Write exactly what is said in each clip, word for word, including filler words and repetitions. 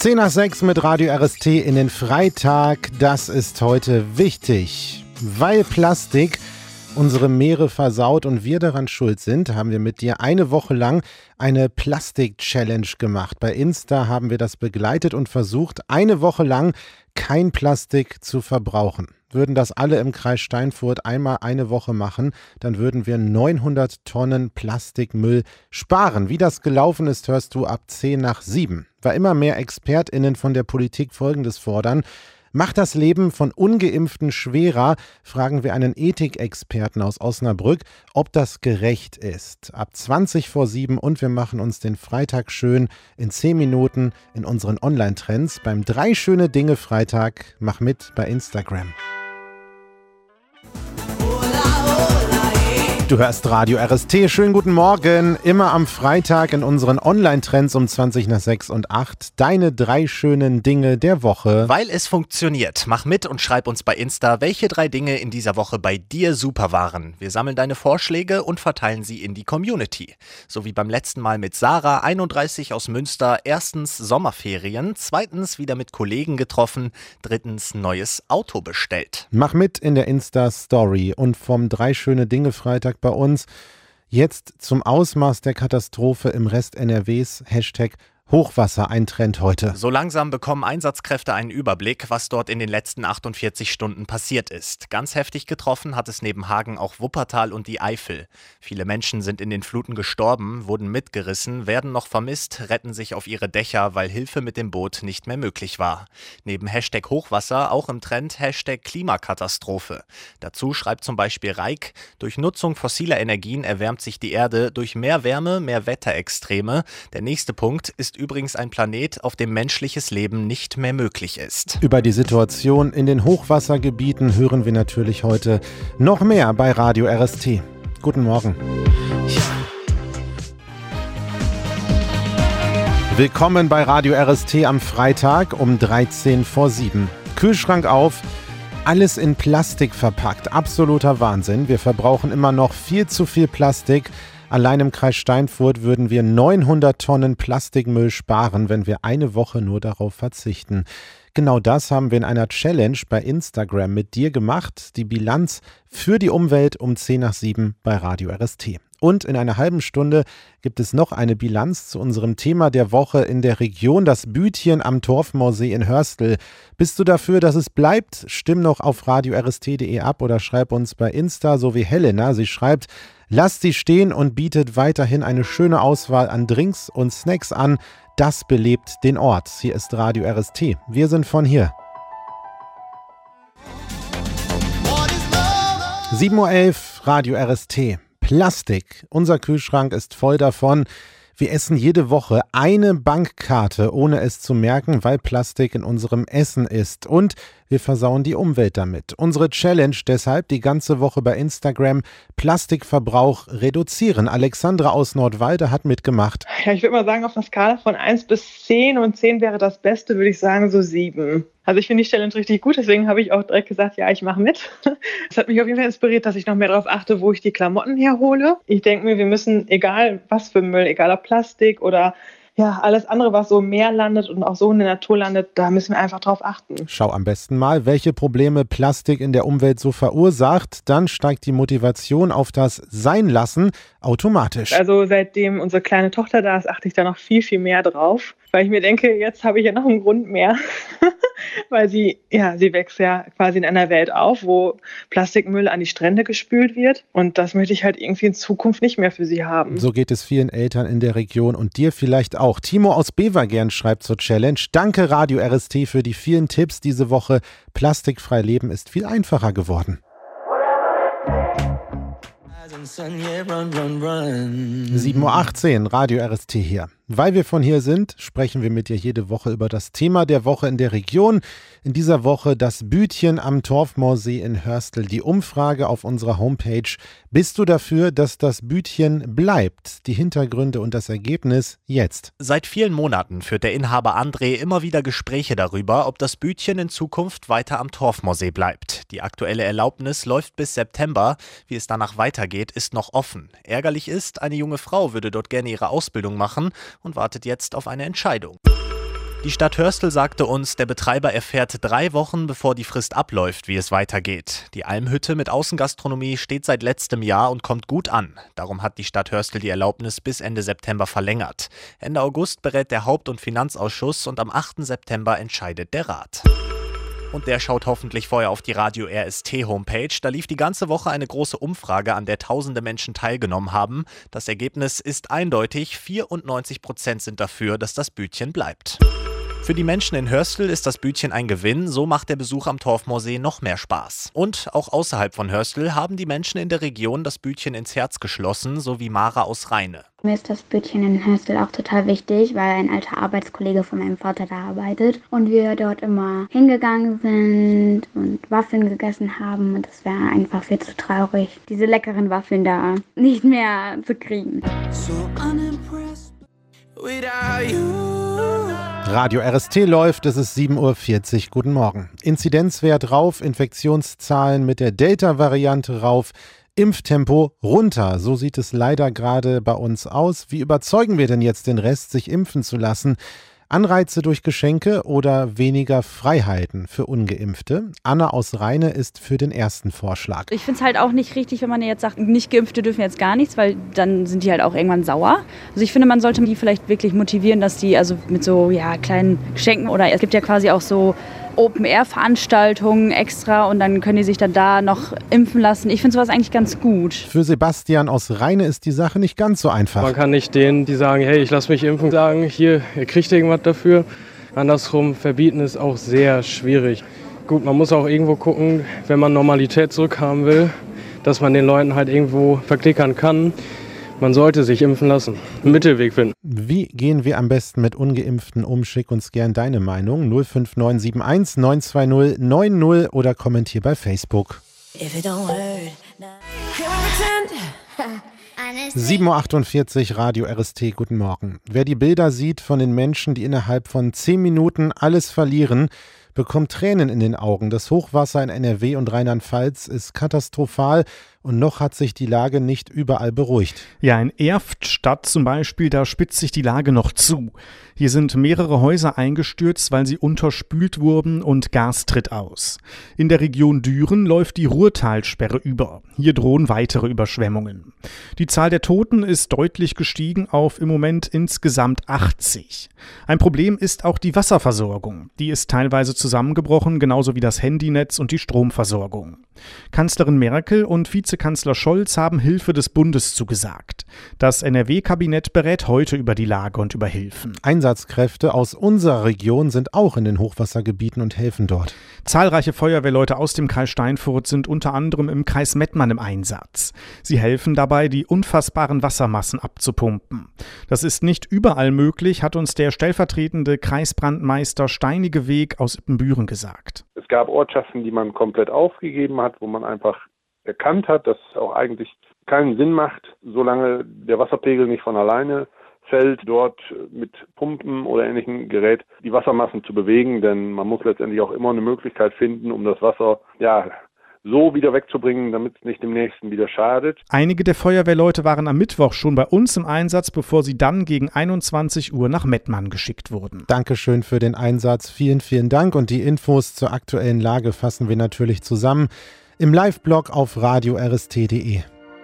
zehn nach sechs mit Radio R S T in den Freitag. Das ist heute wichtig, weil Plastik unsere Meere versaut und wir daran schuld sind, haben wir mit dir eine Woche lang eine Plastik-Challenge gemacht. Bei Insta haben wir das begleitet und versucht, eine Woche lang kein Plastik zu verbrauchen. Würden das alle im Kreis Steinfurt einmal eine Woche machen, dann würden wir neunhundert Tonnen Plastikmüll sparen. Wie das gelaufen ist, hörst du ab zehn nach sieben. Weil immer mehr ExpertInnen von der Politik Folgendes fordern: Macht das Leben von Ungeimpften schwerer, fragen wir einen Ethikexperten aus Osnabrück, ob das gerecht ist. Ab zwanzig vor sieben und wir machen uns den Freitag schön in zehn Minuten in unseren Online-Trends beim drei schöne Dinge Freitag. Mach mit bei Instagram. Du hörst Radio R S T. Schönen guten Morgen. Immer am Freitag in unseren Online-Trends um zwanzig nach sechs und acht. Deine drei schönen Dinge der Woche. Weil es funktioniert. Mach mit und schreib uns bei Insta, welche drei Dinge in dieser Woche bei dir super waren. Wir sammeln deine Vorschläge und verteilen sie in die Community. So wie beim letzten Mal mit Sarah, einunddreißig aus Münster. Erstens Sommerferien. Zweitens wieder mit Kollegen getroffen. Drittens neues Auto bestellt. Mach mit in der Insta-Story und vom drei schöne Dinge Freitag bei uns. Jetzt zum Ausmaß der Katastrophe im Rest N R Ws. Hashtag Hochwasser, ein Trend heute. So langsam bekommen Einsatzkräfte einen Überblick, was dort in den letzten achtundvierzig Stunden passiert ist. Ganz heftig getroffen hat es neben Hagen auch Wuppertal und die Eifel. Viele Menschen sind in den Fluten gestorben, wurden mitgerissen, werden noch vermisst, retten sich auf ihre Dächer, weil Hilfe mit dem Boot nicht mehr möglich war. Neben Hashtag Hochwasser auch im Trend Hashtag Klimakatastrophe. Dazu schreibt zum Beispiel Reik: Durch Nutzung fossiler Energien erwärmt sich die Erde, durch mehr Wärme, mehr Wetterextreme. Der nächste Punkt ist übrigens ein Planet, auf dem menschliches Leben nicht mehr möglich ist. Über die Situation in den Hochwassergebieten hören wir natürlich heute noch mehr bei Radio R S T. Guten Morgen. Ja. Willkommen bei Radio R S T am Freitag um dreizehn vor sieben. Kühlschrank auf, alles in Plastik verpackt. Absoluter Wahnsinn. Wir verbrauchen immer noch viel zu viel Plastik. Allein im Kreis Steinfurt würden wir neunhundert Tonnen Plastikmüll sparen, wenn wir eine Woche nur darauf verzichten. Genau das haben wir in einer Challenge bei Instagram mit dir gemacht. Die Bilanz für die Umwelt um zehn nach sieben bei Radio R S T. Und in einer halben Stunde gibt es noch eine Bilanz zu unserem Thema der Woche in der Region, das Bütchen am Torfmorsee in Hörstel. Bist du dafür, dass es bleibt? Stimm noch auf radio r s t punkt d e ab oder schreib uns bei Insta, so wie Helena. Sie schreibt: Lasst sie stehen und bietet weiterhin eine schöne Auswahl an Drinks und Snacks an. Das belebt den Ort. Hier ist Radio R S T. Wir sind von hier. sieben Uhr elf, Radio R S T. Plastik. Unser Kühlschrank ist voll davon. Wir essen jede Woche eine Bankkarte, ohne es zu merken, weil Plastik in unserem Essen ist. Und wir versauen die Umwelt damit. Unsere Challenge deshalb die ganze Woche bei Instagram: Plastikverbrauch reduzieren. Alexandra aus Nordwalde hat mitgemacht. Ja, ich würde mal sagen, auf einer Skala von eins bis zehn und zehn wäre das Beste, würde ich sagen so sieben. Also ich finde die Challenge richtig gut, deswegen habe ich auch direkt gesagt, ja, ich mache mit. Das hat mich auf jeden Fall inspiriert, dass ich noch mehr darauf achte, wo ich die Klamotten herhole. Ich denke mir, wir müssen, egal was für Müll, egal ob Plastik oder ja, alles andere, was so im Meer landet und auch so in der Natur landet, da müssen wir einfach drauf achten. Schau am besten mal, welche Probleme Plastik in der Umwelt so verursacht. Dann steigt die Motivation auf das Seinlassen automatisch. Also seitdem unsere kleine Tochter da ist, achte ich da noch viel, viel mehr drauf. Weil ich mir denke, jetzt habe ich ja noch einen Grund mehr. Weil sie, ja, sie wächst ja quasi in einer Welt auf, wo Plastikmüll an die Strände gespült wird. Und das möchte ich halt irgendwie in Zukunft nicht mehr für sie haben. So geht es vielen Eltern in der Region und dir vielleicht auch. Timo aus Bevergern schreibt zur Challenge: Danke Radio R S T für die vielen Tipps diese Woche. Plastikfrei leben ist viel einfacher geworden. sieben Uhr achtzehn, Radio R S T hier. Weil wir von hier sind, sprechen wir mit dir jede Woche über das Thema der Woche in der Region. In dieser Woche das Bütchen am Torfmorsee in Hörstel. Die Umfrage auf unserer Homepage: Bist du dafür, dass das Bütchen bleibt? Die Hintergründe und das Ergebnis jetzt. Seit vielen Monaten führt der Inhaber André immer wieder Gespräche darüber, ob das Bütchen in Zukunft weiter am Torfmorsee bleibt. Die aktuelle Erlaubnis läuft bis September. Wie es danach weitergeht, ist noch offen. Ärgerlich ist, eine junge Frau würde dort gerne ihre Ausbildung machen und wartet jetzt auf eine Entscheidung. Die Stadt Hörstel sagte uns, der Betreiber erfährt drei Wochen, bevor die Frist abläuft, wie es weitergeht. Die Almhütte mit Außengastronomie steht seit letztem Jahr und kommt gut an. Darum hat die Stadt Hörstel die Erlaubnis bis Ende September verlängert. Ende August berät der Haupt- und Finanzausschuss und am achten September entscheidet der Rat. Und der schaut hoffentlich vorher auf die Radio R S T Homepage. Da lief die ganze Woche eine große Umfrage, an der tausende Menschen teilgenommen haben. Das Ergebnis ist eindeutig. vierundneunzig Prozent sind dafür, dass das Bütchen bleibt. Für die Menschen in Hörstel ist das Bütchen ein Gewinn, so macht der Besuch am Torfmoor-See noch mehr Spaß. Und auch außerhalb von Hörstel haben die Menschen in der Region das Bütchen ins Herz geschlossen, so wie Mara aus Rheine. Mir ist das Bütchen in Hörstel auch total wichtig, weil ein alter Arbeitskollege von meinem Vater da arbeitet und wir dort immer hingegangen sind und Waffeln gegessen haben und es wäre einfach viel zu traurig, diese leckeren Waffeln da nicht mehr zu kriegen. So unimpressed without you. Radio R S T läuft, es ist sieben Uhr vierzig. Guten Morgen. Inzidenzwert rauf, Infektionszahlen mit der Delta-Variante rauf, Impftempo runter. So sieht es leider gerade bei uns aus. Wie überzeugen wir denn jetzt den Rest, sich impfen zu lassen? Anreize durch Geschenke oder weniger Freiheiten für Ungeimpfte? Anna aus Rheine ist für den ersten Vorschlag. Ich finde es halt auch nicht richtig, wenn man jetzt sagt, nicht Geimpfte dürfen jetzt gar nichts, weil dann sind die halt auch irgendwann sauer. Also ich finde, man sollte die vielleicht wirklich motivieren, dass die also mit so ja, kleinen Geschenken oder es gibt ja quasi auch so Open-Air-Veranstaltungen extra und dann können die sich dann da noch impfen lassen. Ich finde sowas eigentlich ganz gut. Für Sebastian aus Rheine ist die Sache nicht ganz so einfach. Man kann nicht denen, die sagen, hey, ich lasse mich impfen, sagen, hier, ihr kriegt irgendwas dafür. Andersrum, verbieten ist auch sehr schwierig. Gut, man muss auch irgendwo gucken, wenn man Normalität zurückhaben will, dass man den Leuten halt irgendwo verklickern kann. Man sollte sich impfen lassen, einen Mittelweg finden. Wie gehen wir am besten mit Ungeimpften um? Schick uns gern deine Meinung. null fünf neun sieben eins neun zwei null neun null oder kommentier bei Facebook. sieben Uhr achtundvierzig, Radio R S T, guten Morgen. Wer die Bilder sieht von den Menschen, die innerhalb von zehn Minuten alles verlieren, bekommt Tränen in den Augen. Das Hochwasser in N R W und Rheinland-Pfalz ist katastrophal und noch hat sich die Lage nicht überall beruhigt. Ja, in Erftstadt zum Beispiel, da spitzt sich die Lage noch zu. Hier sind mehrere Häuser eingestürzt, weil sie unterspült wurden und Gas tritt aus. In der Region Düren läuft die Ruhrtalsperre über. Hier drohen weitere Überschwemmungen. Die Zahl der Toten ist deutlich gestiegen auf im Moment insgesamt achtzig. Ein Problem ist auch die Wasserversorgung. Die ist teilweise zusammengebrochen, genauso wie das Handynetz und die Stromversorgung. Kanzlerin Merkel und Vizekanzler Scholz haben Hilfe des Bundes zugesagt. Das N R W-Kabinett berät heute über die Lage und über Hilfen. Einsatzkräfte aus unserer Region sind auch in den Hochwassergebieten und helfen dort. Zahlreiche Feuerwehrleute aus dem Kreis Steinfurt sind unter anderem im Kreis Mettmann im Einsatz. Sie helfen dabei, die unfassbaren Wassermassen abzupumpen. Das ist nicht überall möglich, hat uns der stellvertretende Kreisbrandmeister Steinigeweg aus Ippenbüren gesagt. Es gab Ortschaften, die man komplett aufgegeben hat, wo man einfach erkannt hat, dass es auch eigentlich keinen Sinn macht, solange der Wasserpegel nicht von alleine fällt, dort mit Pumpen oder ähnlichem Gerät die Wassermassen zu bewegen, denn man muss letztendlich auch immer eine Möglichkeit finden, um das Wasser ja so wieder wegzubringen, damit es nicht dem Nächsten wieder schadet. Einige der Feuerwehrleute waren am Mittwoch schon bei uns im Einsatz, bevor sie dann gegen einundzwanzig Uhr nach Mettmann geschickt wurden. Dankeschön für den Einsatz. Vielen, vielen Dank. Und die Infos zur aktuellen Lage fassen wir natürlich zusammen im Live-Blog auf radio r s t punkt d e.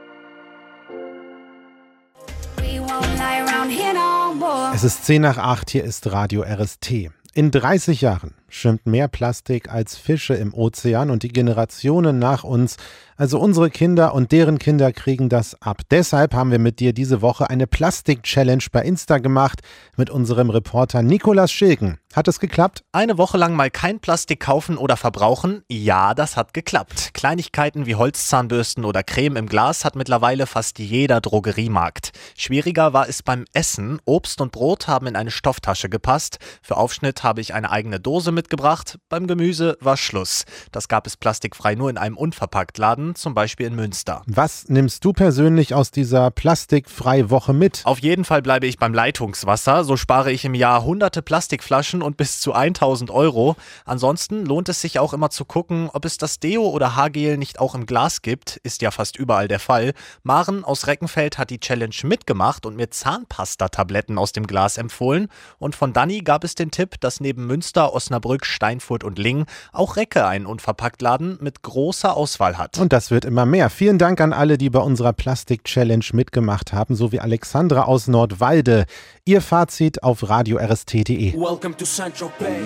Es ist zehn nach acht, hier ist Radio R S T. In dreißig Jahren schwimmt mehr Plastik als Fische im Ozean und die Generationen nach uns, also unsere Kinder und deren Kinder, kriegen das ab. Deshalb haben wir mit dir diese Woche eine Plastik-Challenge bei Insta gemacht mit unserem Reporter Nikolas Schilken. Hat es geklappt? Eine Woche lang mal kein Plastik kaufen oder verbrauchen? Ja, das hat geklappt. Kleinigkeiten wie Holzzahnbürsten oder Creme im Glas hat mittlerweile fast jeder Drogeriemarkt. Schwieriger war es beim Essen. Obst und Brot haben in eine Stofftasche gepasst. Für Aufschnitt habe ich eine eigene Dose mit mitgebracht. Beim Gemüse war Schluss. Das gab es plastikfrei nur in einem Unverpacktladen, zum Beispiel in Münster. Was nimmst du persönlich aus dieser Plastikfrei-Woche mit? Auf jeden Fall bleibe ich beim Leitungswasser. So spare ich im Jahr hunderte Plastikflaschen und bis zu tausend Euro. Ansonsten lohnt es sich auch immer zu gucken, ob es das Deo oder Haargel nicht auch im Glas gibt. Ist ja fast überall der Fall. Maren aus Reckenfeld hat die Challenge mitgemacht und mir Zahnpasta-Tabletten aus dem Glas empfohlen. Und von Dani gab es den Tipp, dass neben Münster, Osnabrück, Steinfurt und Lingen auch Recke einen Unverpacktladen mit großer Auswahl hat. Und das wird immer mehr. Vielen Dank an alle, die bei unserer Plastik-Challenge mitgemacht haben, sowie Alexandra aus Nordwalde. Ihr Fazit auf radio r s t punkt d e. Welcome to Central Bay.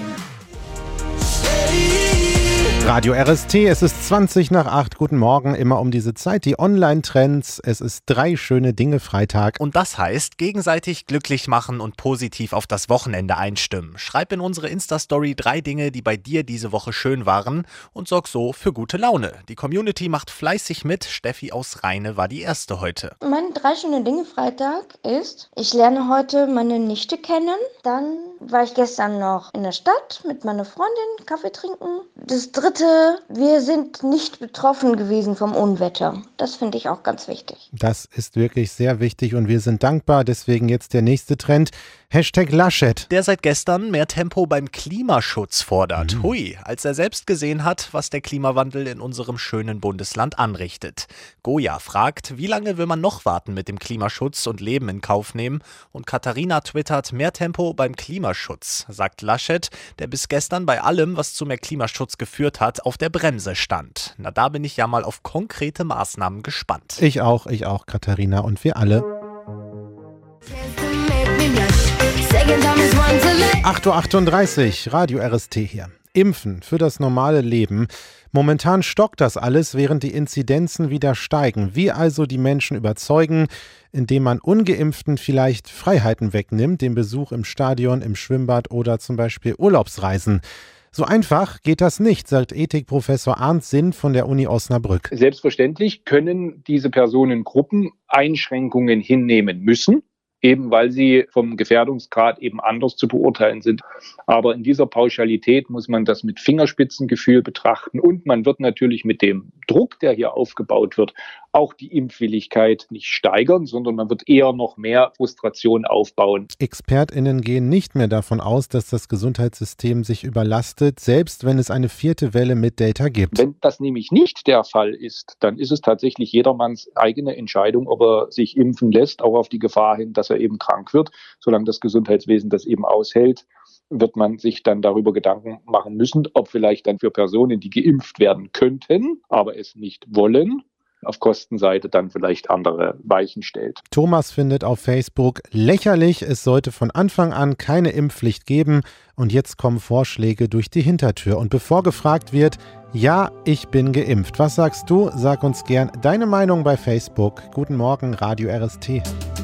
Radio R S T, es ist zwanzig nach acht. Guten Morgen, immer um diese Zeit. Die Online-Trends, es ist drei schöne Dinge Freitag. Und das heißt, gegenseitig glücklich machen und positiv auf das Wochenende einstimmen. Schreib in unsere Insta-Story drei Dinge, die bei dir diese Woche schön waren und sorg so für gute Laune. Die Community macht fleißig mit. Steffi aus Rheine war die erste heute. Mein drei schöne Dinge Freitag ist, ich lerne heute meine Nichte kennen. Dann war ich gestern noch in der Stadt mit meiner Freundin Kaffee trinken. Das dritte, wir sind nicht betroffen gewesen vom Unwetter. Das finde ich auch ganz wichtig. Das ist wirklich sehr wichtig und wir sind dankbar. Deswegen jetzt der nächste Trend. Hashtag Laschet. Der seit gestern mehr Tempo beim Klimaschutz fordert. Mhm. Hui, als er selbst gesehen hat, was der Klimawandel in unserem schönen Bundesland anrichtet. Goya fragt, wie lange will man noch warten mit dem Klimaschutz und Leben in Kauf nehmen? Und Katharina twittert, mehr Tempo beim Klimaschutz, sagt Laschet, der bis gestern bei allem, was zu mehr Klimaschutz geführt hat, auf der Bremse stand. Na, da bin ich ja mal auf konkrete Maßnahmen gespannt. Ich auch, ich auch, Katharina und wir alle. acht Uhr achtunddreißig, Radio R S T hier. Impfen für das normale Leben. Momentan stockt das alles, während die Inzidenzen wieder steigen. Wie also die Menschen überzeugen, indem man Ungeimpften vielleicht Freiheiten wegnimmt, den Besuch im Stadion, im Schwimmbad oder zum Beispiel Urlaubsreisen. So einfach geht das nicht, sagt Ethikprofessor Arndt Sinn von der Uni Osnabrück. Selbstverständlich können diese Personengruppen Einschränkungen hinnehmen müssen, eben weil sie vom Gefährdungsgrad eben anders zu beurteilen sind. Aber in dieser Pauschalität muss man das mit Fingerspitzengefühl betrachten und man wird natürlich mit dem Druck, der hier aufgebaut wird, auch die Impfwilligkeit nicht steigern, sondern man wird eher noch mehr Frustration aufbauen. ExpertInnen gehen nicht mehr davon aus, dass das Gesundheitssystem sich überlastet, selbst wenn es eine vierte Welle mit Delta gibt. Wenn das nämlich nicht der Fall ist, dann ist es tatsächlich jedermanns eigene Entscheidung, ob er sich impfen lässt, auch auf die Gefahr hin, dass er eben krank wird. Solange das Gesundheitswesen das eben aushält, wird man sich dann darüber Gedanken machen müssen, ob vielleicht dann für Personen, die geimpft werden könnten, aber es nicht wollen, auf Kostenseite dann vielleicht andere Weichen stellt. Thomas findet auf Facebook lächerlich, es sollte von Anfang an keine Impfpflicht geben und jetzt kommen Vorschläge durch die Hintertür. Und bevor gefragt wird, ja, ich bin geimpft. Was sagst du? Sag uns gern deine Meinung bei Facebook. Guten Morgen, Radio R S T.